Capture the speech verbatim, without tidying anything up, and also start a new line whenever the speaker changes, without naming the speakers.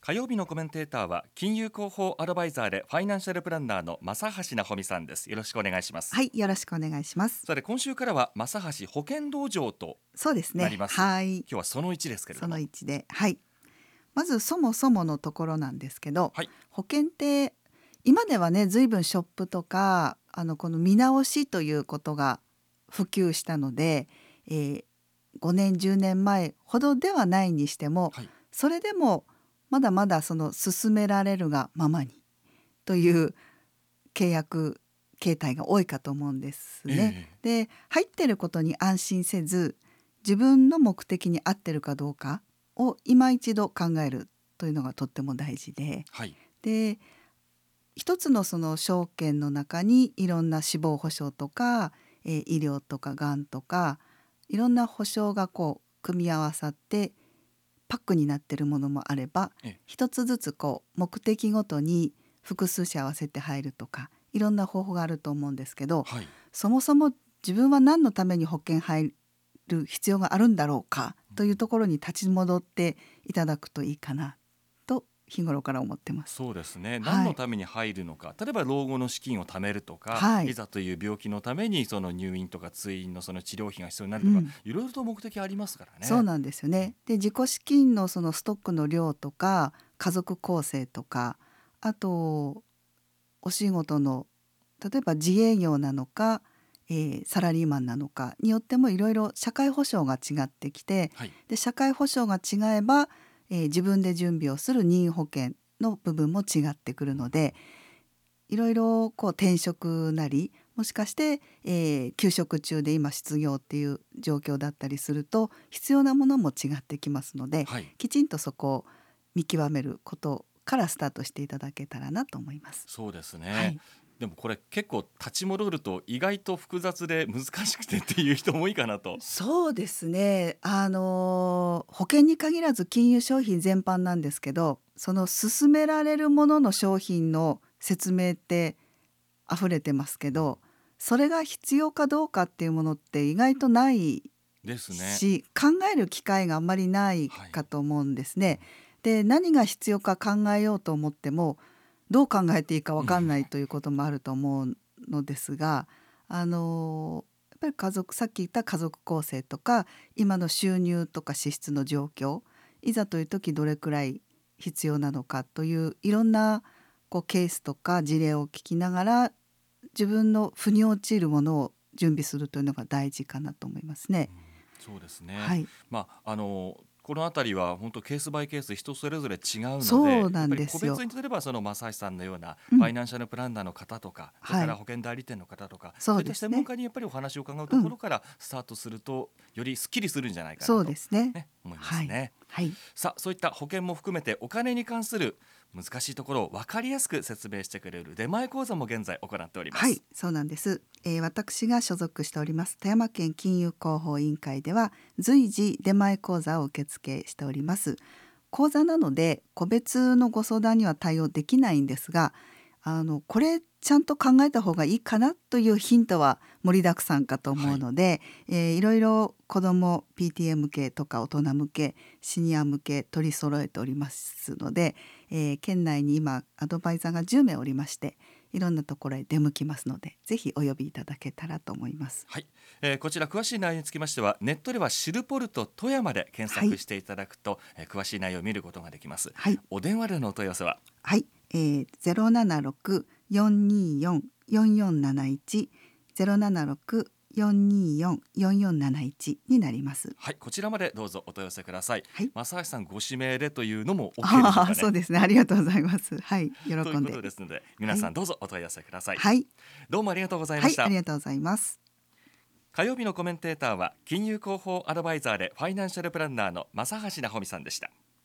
火曜日のコメンテーターは金融広報アドバイザーでファイナンシャルプランナーの正橋直美さんです。よろしくお願いします。
はい、よろしくお願いします。
さて今週からは正橋保険道場と
そうですね。
なります。
はい。
今日はそのいちですけれども、
そのいちで、はい。まずそもそものところなんですけど、
はい、
保険って今ではね、ずいぶんショップとかあのこの見直しということが普及したので、えー、ごねんじゅうねんまえほどではないにしても、
はい、
それでもまだまだその勧められるがままにという契約形態が多いかと思うんですね。えー、で入ってることに安心せず、自分の目的に合ってるかどうかを今一度考えるというのがとっても大事で、
はい、
で一つのその証券の中にいろんな死亡保障とか、えー、医療とかがんとかいろんな保障がこう組み合わさってパックになってるものもあれば、一つずつこう目的ごとに複数社合わせて入るとかいろんな方法があると思うんですけど、
はい、
そもそも自分は何のために保険入る必要があるんだろうかというところに立ち戻っていただくといいかなと日頃から思ってます。
そうですね、
はい、
何のために入るのか、例えば老後の資金を貯めるとか、
はい、
いざという病気のためにその入院とか通院のその治療費が必要になるとか、うん、いろいろと目的ありますからね。
そうなんですよね。で自己資金のそのストックの量とか家族構成とか、あとお仕事の例えば自営業なのか、えー、サラリーマンなのかによってもいろいろ社会保障が違ってきて、
はい、で
社会保障が違えば、えー、自分で準備をする任意保険の部分も違ってくるので、いろいろこう転職なりもしかして、えー、休職中で今失業っていう状況だったりすると必要なものも違ってきますので、
はい、
きちんとそこを見極めることからスタートしていただけたらなと思います。
そうですね、
はい、
でもこれ結構立ち戻ると意外と複雑で難しくてっていう人も多いかなと。
そうですね、あの保険に限らず金融商品全般なんですけど、その勧められるものの商品の説明って溢れてますけど、それが必要かどうかっていうものって意外とない
ですね、
し、考える機会があんまりないかと思うんですね。はい、で何が必要か考えようと思ってもどう考えていいか分かんないということもあると思うのですが、あのやっぱり家族、さっき言った家族構成とか今の収入とか支出の状況、いざという時どれくらい必要なのかといういろんなこうケースとか事例を聞きながら自分の腑に落ちるものを準備するというのが大事かなと思いますね。
うん、そうですね、
はい、
まああのこのあたりは本当ケースバイケース人それぞれ違うので、
そうなんですよ。
やっぱり個別に例えばその正橋さんのような
うん、
ファイナンシャルプランナーの方とか、それから保険代理店の方とか、そういった専門家にやっぱりお話を伺うところからスタートすると、よりすっきりするんじゃないかなと、
そうですね、
ね、思いますね。
はいはい、
さあそういった保険も含めてお金に関する難しいところを分かりやすく説明してくれる出前講座も現在行っております。
はい、そうなんです、えー、私が所属しております富山県金融広報委員会では随時出前講座を受付しております。講座なので個別のご相談には対応できないんですが、あのこれちゃんと考えた方がいいかなというヒントは盛りだくさんかと思うので、はい、えー、いろいろ子ども ピーティーエー 向けとか大人向けシニア向け取り揃えておりますので、えー、県内に今アドバイザーがじゅうめいおりまして、いろんなところへ出向きますのでぜひお呼びいただけたらと思います。
はい、えー、こちら詳しい内容につきましてはネットではシルポルト富山で検索していただくと、はい、えー、詳しい内容を見ることができます。はい、お電話でのお問い合わせは
はい、えー、ゼロななろく よんにーよん よんよんなないち ゼロななろく よんにーよん よんよんなないちになります。
はい、こちらまでどうぞお問い合わせください。はい、正橋さんご指名でというのも OK でしょうかね。
そうですね、ありがとうございます。はい、喜んで
ということですので皆さんどうぞお問い合わせください。
はい、
どうもありがとうございました。
はい、ありがとうございます。
火曜日のコメンテーターは金融広報アドバイザーでファイナンシャルプランナーの正橋直美さんでした。